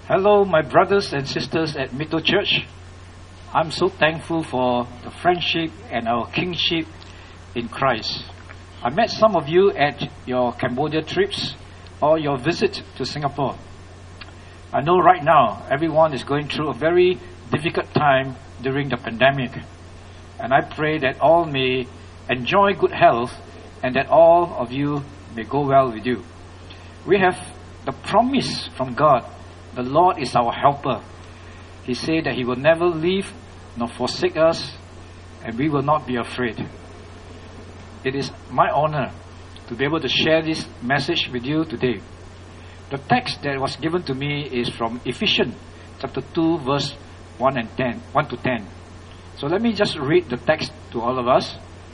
Hello, my brothers and sisters at Mito Church. I'm so thankful for the friendship and our kingship in Christ. I met some of you at your Cambodia trips or your visit to Singapore. I know right now everyone is going through a very difficult time during the pandemic. And I pray that all may enjoy good health and that all of you may go well with you. We have the promise from God. The Lord is our helper. He said that He will never leave nor forsake us, and we will not be afraid. It is my honor to be able to share this message with you today. The text that was given to me is from Ephesians chapter 2, verse 1 to 10. So let me just read the text to all of us.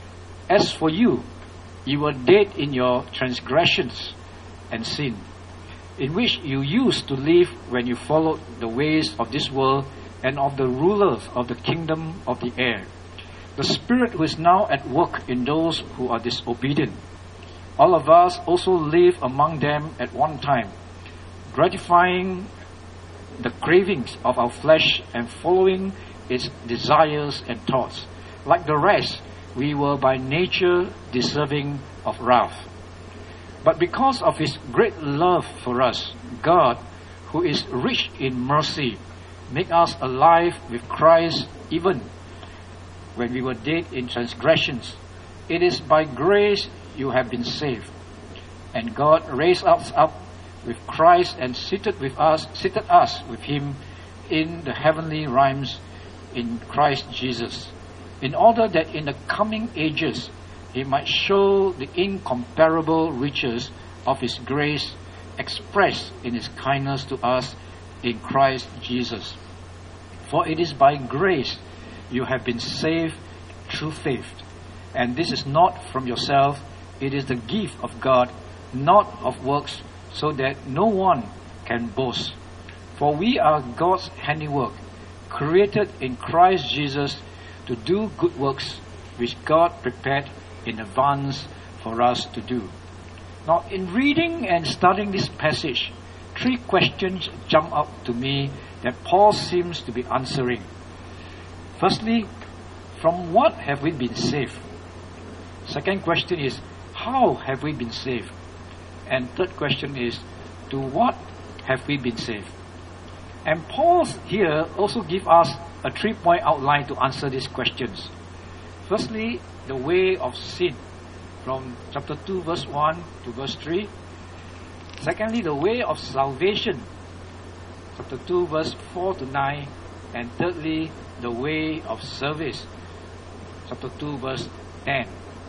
As for you, you were dead in your transgressions and sin, in which you used to live when you followed the ways of this world and of the rulers of the kingdom of the air, the spirit who is now at work in those who are disobedient. All of us also live among them at one time, gratifying the cravings of our flesh and following its desires and thoughts. Like the rest, we were by nature deserving of wrath. But because of His great love for us, God, who is rich in mercy, made us alive with Christ even when we were dead in transgressions. It is by grace you have been saved. And God raised us up with Christ and seated us with Him in the heavenly realms in Christ Jesus, in order that in the coming ages He might show the incomparable riches of His grace expressed in His kindness to us in Christ Jesus. For it is by grace you have been saved through faith. And this is not from yourself, it is the gift of God, not of works, so that no one can boast. For we are God's handiwork, created in Christ Jesus to do good works, which God prepared in advance for us to do. Now, in reading and studying this passage, three questions jump up to me that Paul seems to be answering. Firstly, from what have we been saved? Second question is, how have we been saved? And third question is, to what have we been saved? And Paul here also gives us a 3-point outline to answer these questions. Firstly, the way of sin, from chapter 2, verse 1 to verse 3. Secondly, the way of salvation, chapter 2, verse 4 to 9. And thirdly, the way of service, chapter 2, verse 10.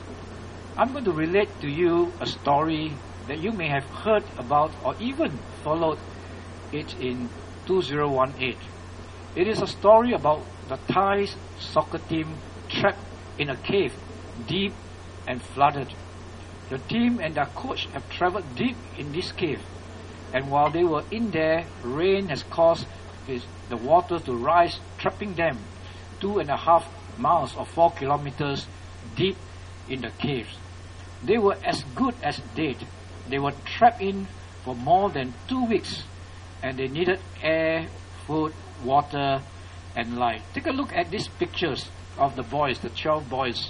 I'm going to relate to you a story that you may have heard about or even followed it in 2018. It is a story about the Thai soccer team trapped in a cave, deep and flooded. The team and their coach have traveled deep in this cave, and while they were in there, rain has caused the water to rise, trapping them 2.5 miles or 4 kilometers deep in the caves. They were as good as dead. They were trapped in for more than 2 weeks, and they needed air, food, water, and light. Take a look at these pictures of the boys, the 12 boys.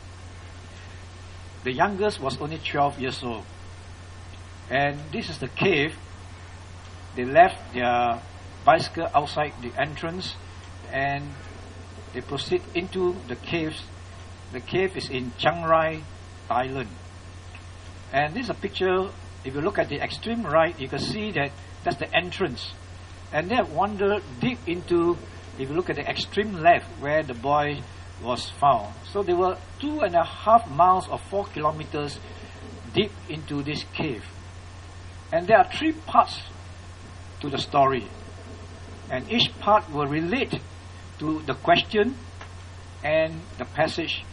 The youngest was only 12 years old. And this is the cave. They left their bicycle outside the entrance and they proceed into the caves. The cave is in Chiang Rai, Thailand. And this is a picture. If you look at the extreme right, you can see that that's the entrance. And they have wandered deep into, if you look at the extreme left, where the boy was found. So they were 2.5 miles or 4 kilometers deep into this cave. And there are 3 parts to the story. And each part will relate to the question and the passage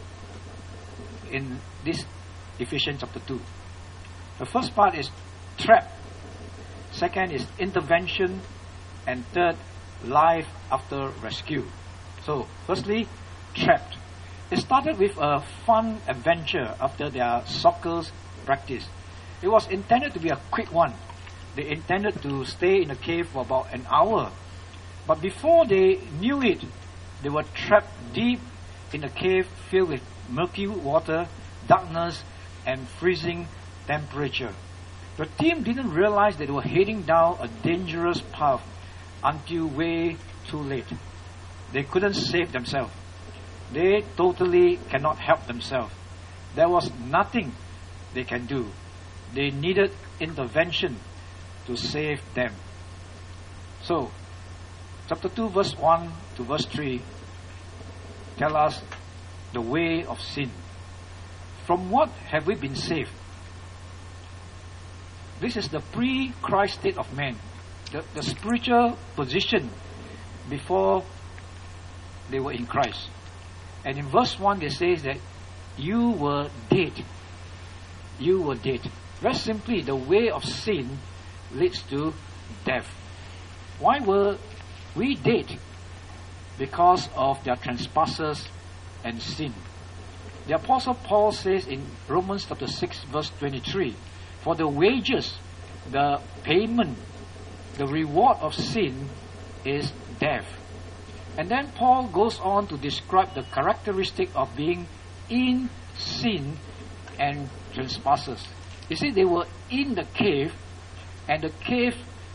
in this Ephesians chapter 2. The first part is trap. Second is intervention. And third, life after rescue. So, firstly, trapped. It started with a fun adventure after their soccer practice. It was intended to be a quick one. They intended to stay in the cave for about an hour. But before they knew it, they were trapped deep in a cave filled with murky water, darkness, and freezing temperature. The team didn't realize that they were heading down a dangerous path until way too late. They couldn't save themselves. They totally cannot help themselves. There was nothing they can do. They needed intervention to save them. So, chapter 2, verse 1 to verse 3 tell us the way of sin. From what have we been saved? This is the pre-Christ state of man, the spiritual position before they were in Christ. And in verse 1 they say that you were dead. You were dead. Very simply, the way of sin leads to death. Why were we dead? Because of their trespasses and sin. The Apostle Paul says in Romans chapter 6 verse 23, for the wages, the payment, the reward of sin is death. And then Paul goes on to describe the characteristic of being in sin and trespasses. You see, they were in the cave, and the cave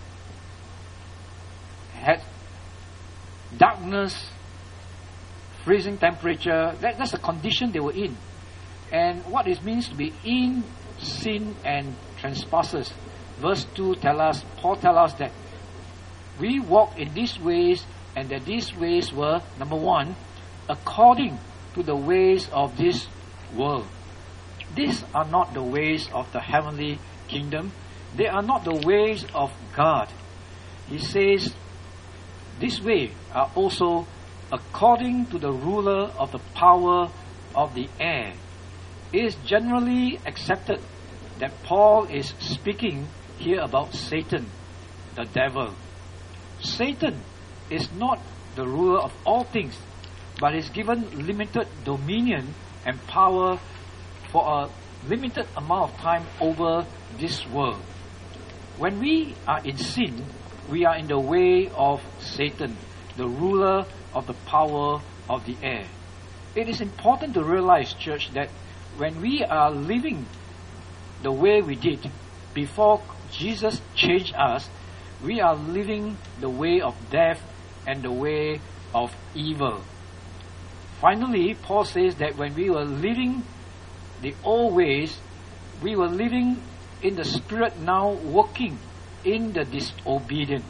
had darkness, freezing temperature. That's the condition they were in. And what it means to be in sin and trespasses. Verse 2 Paul tells us that we walk in these ways, and that these ways were, number one, according to the ways of this world. These are not the ways of the heavenly kingdom. They are not the ways of God. He says, this way are also according to the ruler of the power of the air. It is generally accepted that Paul is speaking here about Satan, the devil. Satan is not the ruler of all things, but is given limited dominion and power for a limited amount of time over this world. When we are in sin, we are in the way of Satan, the ruler of the power of the air. It is important to realize, church, that when we are living the way we did before Jesus changed us, we are living the way of death and the way of evil. Finally, Paul says that when we were living the old ways, we were living in the spirit, now working in the disobedient.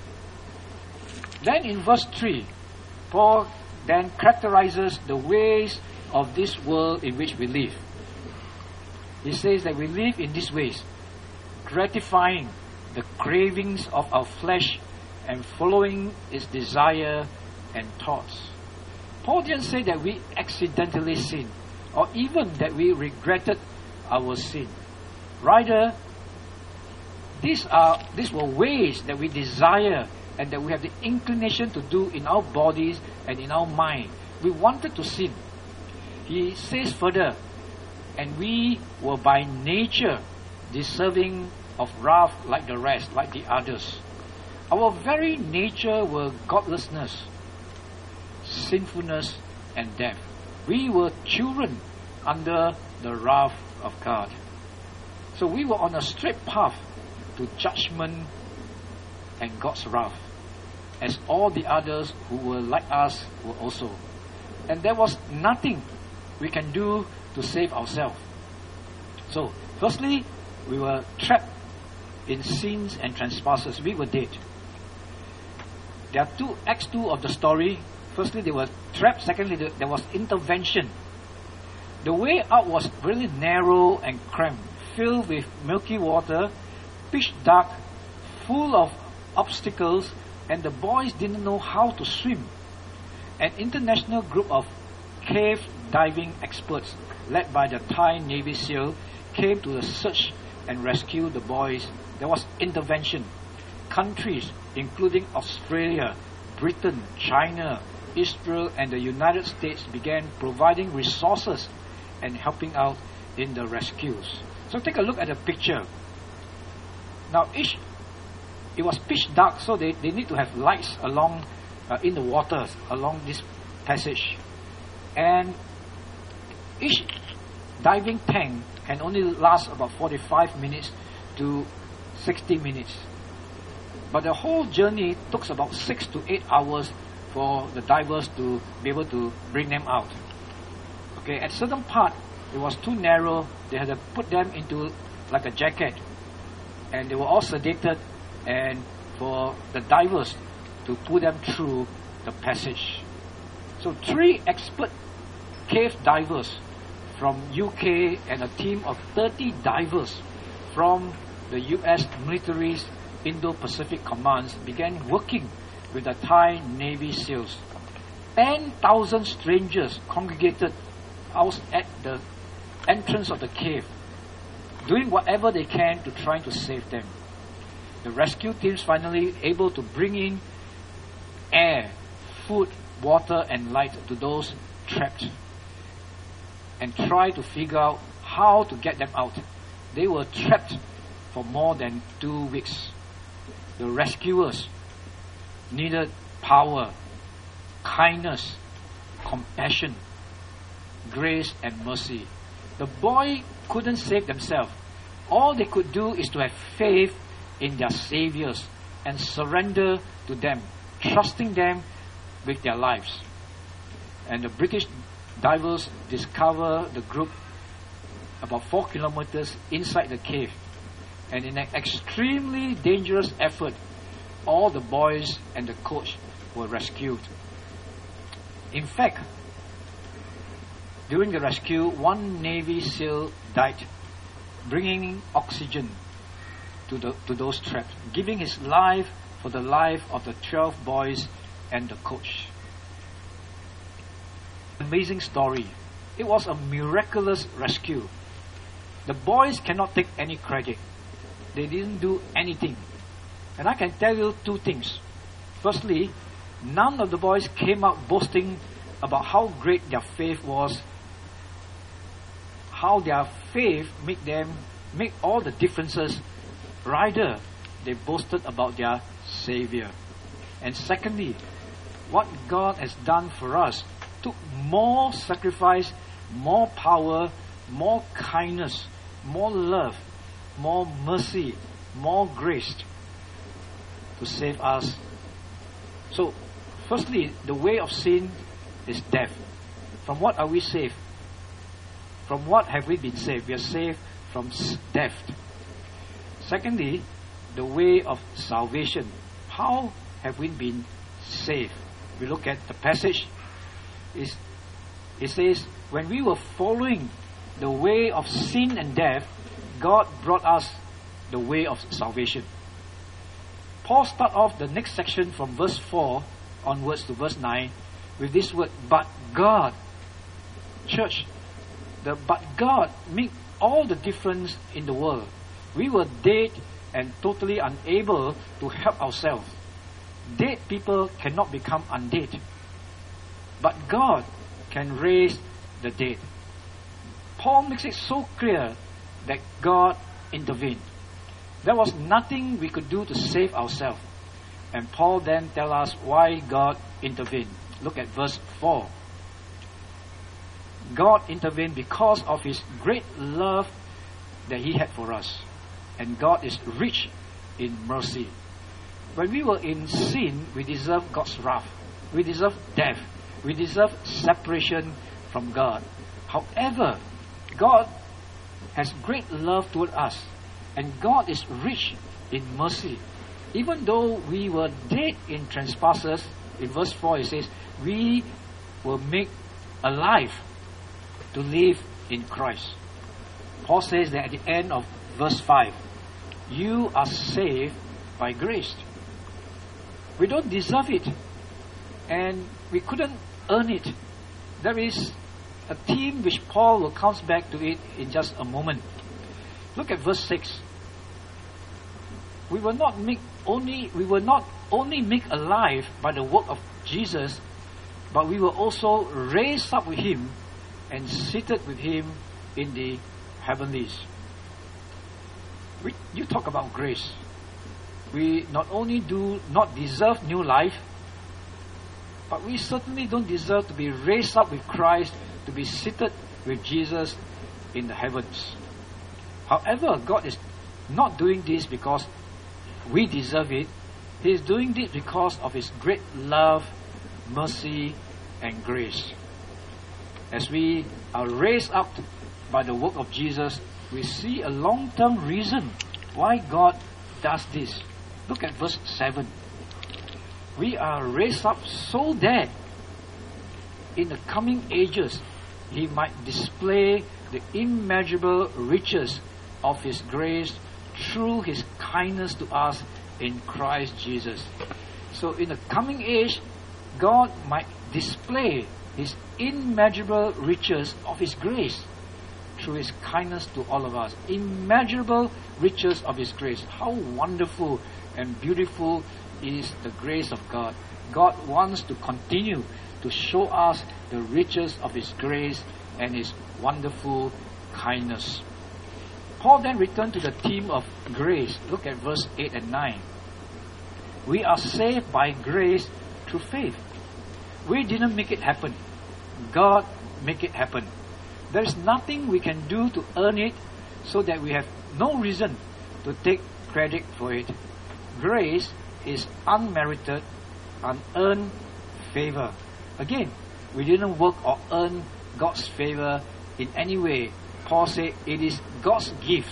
Then in verse 3, Paul then characterizes the ways of this world in which we live. He says that we live in these ways, gratifying the cravings of our flesh and following its desire and thoughts. Paul didn't say that we accidentally sinned, or even that we regretted our sin. Rather, these were ways that we desire and that we have the inclination to do in our bodies and in our mind. We wanted to sin. He says further, and we were by nature deserving of wrath like the rest, like the others. Our very nature were godlessness, sinfulness, and death. We were children under the wrath of God. So we were on a straight path to judgment and God's wrath, as all the others who were like us were also. And there was nothing we can do to save ourselves. So, firstly, we were trapped in sins and trespasses. We were dead. There are acts 2 of the story. Firstly, they were trapped. Secondly, there was intervention. The way out was really narrow and cramped, filled with murky water, pitch dark, full of obstacles, and the boys didn't know how to swim. An international group of cave diving experts, led by the Thai Navy SEAL, came to the search and rescue the boys. There was intervention. Countries, including Australia, Britain, China, Israel, and the United States, began providing resources and helping out in the rescues. So take a look at the picture. Now each it was pitch dark, so they need to have lights along in the waters along this passage. And each diving tank can only last about 45 minutes to 60 minutes. But the whole journey took about 6 to 8 hours for the divers to be able to bring them out. Okay, at certain part, it was too narrow. They had to put them into like a jacket. And they were all sedated, and for the divers to pull them through the passage. So 3 expert cave divers from UK and a team of 30 divers from the US military's Indo-Pacific commands began working with the Thai Navy SEALs. 10,000 strangers congregated out at the entrance of the cave, doing whatever they can to try to save them. The rescue teams finally able to bring in air, food, water and light to those trapped and try to figure out how to get them out. They were trapped for more than 2 weeks. The rescuers needed power, kindness, compassion, grace and mercy. The boy couldn't save themselves. All they could do is to have faith in their saviors and surrender to them, trusting them with their lives. And the British divers discover the group about 4 kilometers inside the cave. And in an extremely dangerous effort, all the boys and the coach were rescued. In fact, during the rescue, 1 Navy SEAL died, bringing oxygen to those trapped, giving his life for the life of the 12 boys and the coach. Amazing story. It was a miraculous rescue. The boys cannot take any credit. They didn't do anything. And I can tell you 2 things. Firstly, none of the boys came out boasting about how great their faith was, how their faith make all the differences. Rather, they boasted about their Savior. And secondly, what God has done for us took more sacrifice, more power, more kindness, more love, more mercy, more grace to save us. So, firstly, the way of sin is death. From what are we saved? From what have we been saved? We are saved from death. Secondly, the way of salvation. How have we been saved? We look at the passage. It says, when we were following the way of sin and death, God brought us the way of salvation. Paul starts off the next section from verse 4 onwards to verse 9 with this word, but God. Church, but God made all the difference in the world. We were dead and totally unable to help ourselves. Dead people cannot become undead. But God can raise the dead. Paul makes it so clear that God intervened. There was nothing we could do to save ourselves. And Paul then tells us why God intervened. Look at verse 4. God intervened because of His great love that He had for us. And God is rich in mercy. When we were in sin, we deserve God's wrath. We deserve death. We deserve separation from God. However, God has great love toward us. And God is rich in mercy. Even though we were dead in trespasses, in verse 4 it says, we were made alive to live in Christ. Paul says that at the end of verse 5, you are saved by grace. We don't deserve it. And we couldn't earn it. There is a theme which Paul will come back to it in just a moment. Look at verse 6. We were not only made alive by the work of Jesus, but we were also raised up with Him and seated with Him in the heavenlies. You talk about grace. we not only do not deserve new life, but we certainly don't deserve to be raised up with Christ, to be seated with Jesus in the heavens. However, God is not doing this because we deserve it. He is doing this because of His great love, mercy, and grace. As we are raised up by the work of Jesus, we see a long-term reason why God does this. Look at verse 7. We are raised up so that in the coming ages He might display the immeasurable riches of His grace through His kindness to us in Christ Jesus. So in the coming age, God might display His immeasurable riches of His grace through His kindness to all of us. Immeasurable riches of His grace. How wonderful and beautiful is the grace of God. God wants to continue to show us the riches of His grace and His wonderful kindness. Paul then returned to the theme of grace. Look at verse 8 and 9. We are saved by grace through faith. We didn't make it happen. God make it happen. There is nothing we can do to earn it, so that we have no reason to take credit for it. Grace is unmerited, unearned favor. Again, we didn't work or earn God's favor in any way. Paul said it is God's gift.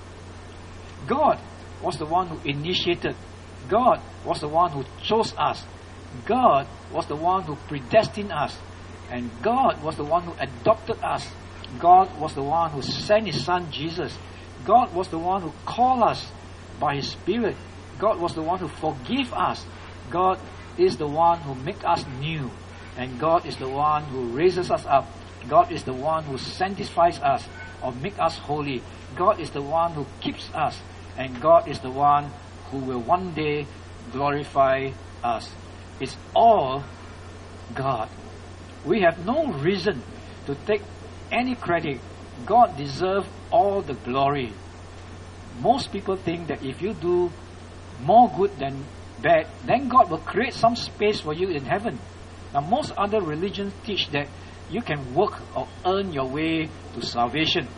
God was the one who initiated. God was the one who chose us. God was the one who predestined us. And God was the one who adopted us. God was the one who sent His Son Jesus. God was the one who called us by His Spirit. God was the one who forgave us. God is the one who makes us new. And God is the one who raises us up. God is the one who sanctifies us or makes us holy. God is the one who keeps us. And God is the one who will one day glorify us. It's all God. We have no reason to take any credit. God deserves all the glory. Most people think that if you do more good than bad, then God will create some space for you in heaven. Now, most other religions teach that you can work or earn your way to salvation.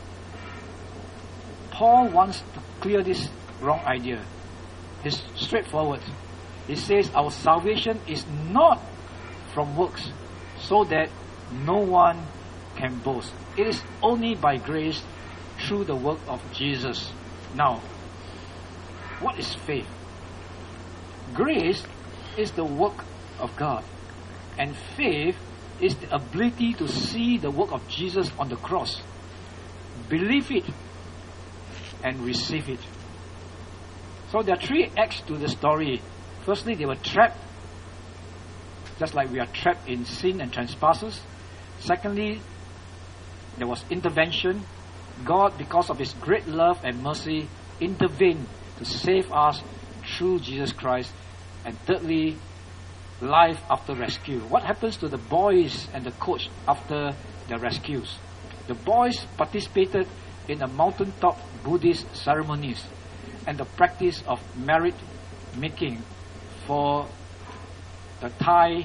Paul wants to clear this wrong idea. It's straightforward. He says our salvation is not from works, so that no one can boast. It is only by grace through the work of Jesus. Now, what is faith? Grace is the work of God, and faith is the ability to see the work of Jesus on the cross, believe it, and receive it. So there are three acts to the story. Firstly, they were trapped, just like we are trapped in sin and trespasses. Secondly, there was intervention. God, because of His great love and mercy, intervened to save us through Jesus Christ. And thirdly, life after rescue. What happens to the boys and the coach after their rescues? The boys participated in the mountaintop Buddhist ceremonies and the practice of merit making for the Thai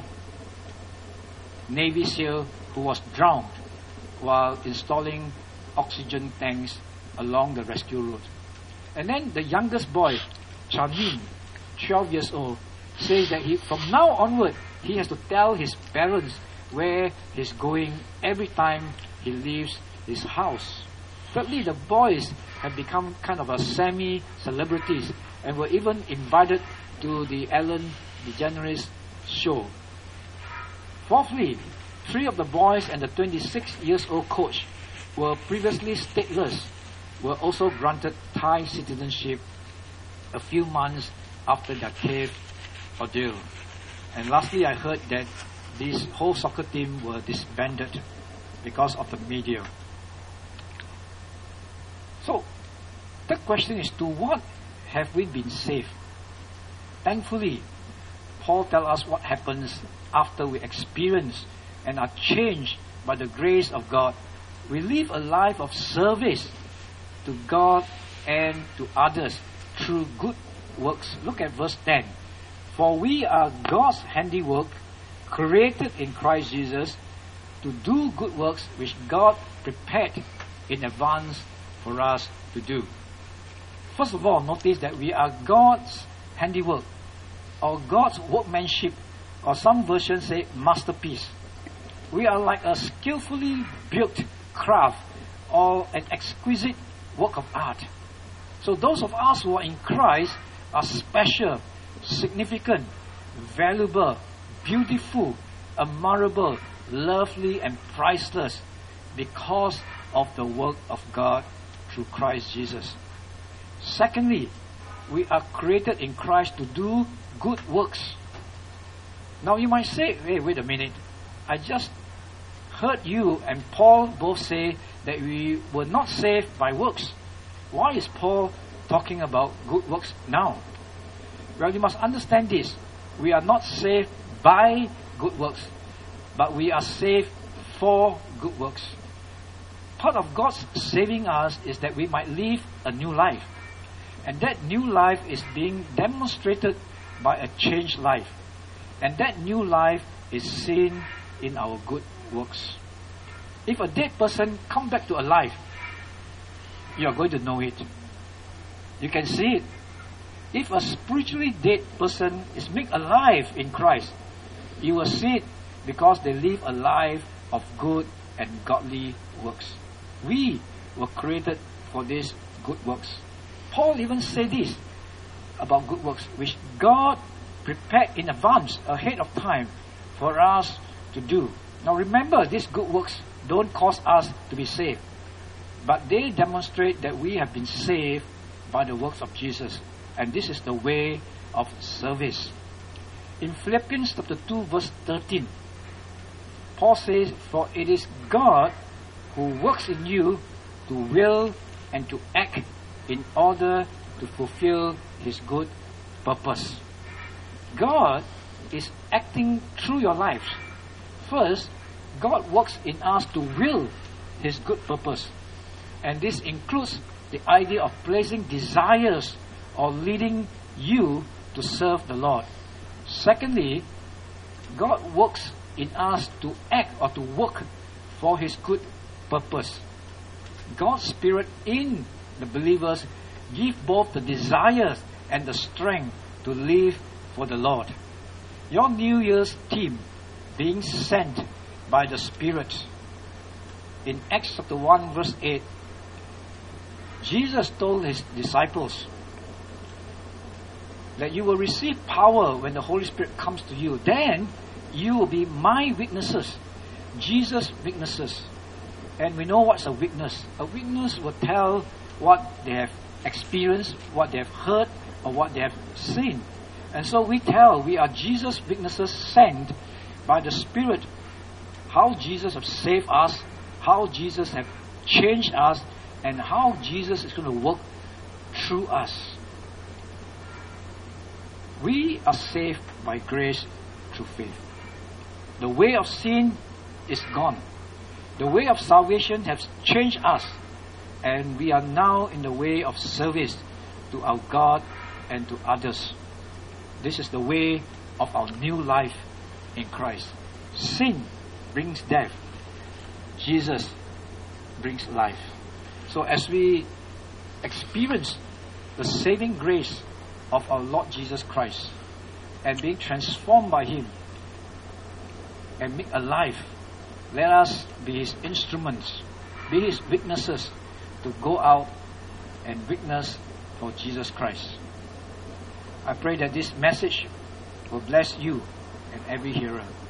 Navy SEAL who was drowned while installing oxygen tanks along the rescue route. And then the youngest boy, Chamin, 12 years old, says that from now onward, he has to tell his parents where he's going every time he leaves his house. Thirdly, the boys have become kind of a semi-celebrities and were even invited to the Ellen DeGeneres show. Fourthly, 3 of the boys and the 26-year-old coach were previously stateless, were also granted Thai citizenship a few months after their cave ordeal. And lastly, I heard that this whole soccer team were disbanded because of the media. So, the question is, to what have we been saved? Thankfully, Paul tells us what happens after we experience and are changed by the grace of God. We live a life of service to God and to others through good works. Look at verse 10. For we are God's handiwork, created in Christ Jesus, to do good works which God prepared in advance for us to do. First of all, notice that we are God's handiwork, or God's workmanship, or some versions say masterpiece. We are like a skillfully built craft or an exquisite work of art. So those of us who are in Christ are special, significant, valuable, beautiful, admirable, lovely, and priceless because of the work of God through Christ Jesus. Secondly, we are created in Christ to do good works. Now you might say, hey, wait a minute. I just heard you and Paul both say that we were not saved by works. Why is Paul talking about good works now? Well, you must understand this. We are not saved by good works, but we are saved for good works. Part of God's saving us is that we might live a new life. And that new life is being demonstrated by a changed life. And that new life is seen in our good works. If a dead person comes back to alive, you are going to know it. You can see it. If a spiritually dead person is made alive in Christ, you will see it because they live a life of good and godly works. We were created for these good works. Paul even said this about good works, which God prepared in advance, ahead of time, for us to do. Now remember, these good works don't cause us to be saved, but they demonstrate that we have been saved by the works of Jesus. And this is the way of service. In Philippians chapter 2 verse 13, Paul says, for it is God who works in you to will and to act in order to fulfill His good purpose. God is acting through your lives. First, God works in us to will His good purpose. And this includes the idea of placing desires or leading you to serve the Lord. Secondly, God works in us to act or to work for His good purpose. God's Spirit in the believers give both the desires and the strength to live for the Lord. Your New Year's theme, being sent by the Spirit. In Acts chapter 1 verse 8, Jesus told His disciples that you will receive power when the Holy Spirit comes to you. Then you will be my witnesses, Jesus' witnesses. And we know what's a witness. A witness will tell what they have experienced, what they have heard, or what they have seen. And so we are Jesus' witnesses sent by the Spirit, how Jesus has saved us, how Jesus has changed us, and how Jesus is going to work through us. We are saved by grace through faith. The way of sin is gone. The way of salvation has changed us, and we are now in the way of service to our God and to others. This is the way of our new life in Christ. Sin brings death. Jesus brings life. So as we experience the saving grace of our Lord Jesus Christ and being transformed by Him and made alive, let us be His instruments, be His witnesses to go out and witness for Jesus Christ. I pray that this message will bless you and every hearer.